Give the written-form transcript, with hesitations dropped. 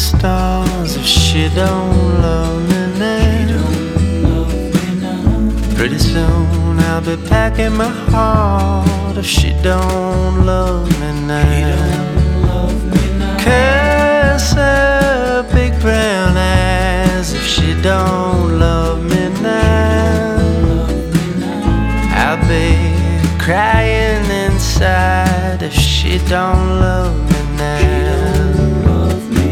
stars if she don't love me now. Pretty soon I'll be packing my heart if she don't love me now. Curse her big brown eyes if she don't love me now. I'll be crying inside if she don't love me now.